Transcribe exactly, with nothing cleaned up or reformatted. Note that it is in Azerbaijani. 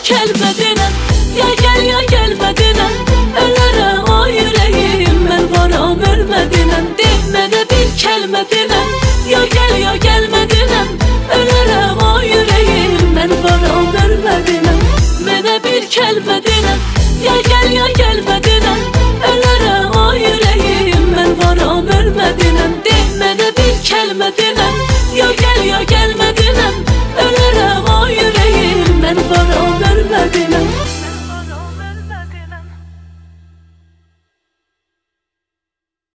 kəlmə denən. Ya gəl ya gəlmə denən. Ölərəm o yüreğim, mən varam ölmə denən. De mənə bir kəlmə denən. Ya gəl ya gəlmə denən. Ölərəm o yüreğim, mən varam ölmə denən. Mənə bir kəlmə denən. Ya gəl ya gəlmə denən. Ölərəm o yüreğim, mən varam ölmə denən. De mənə bir kəlmə denən.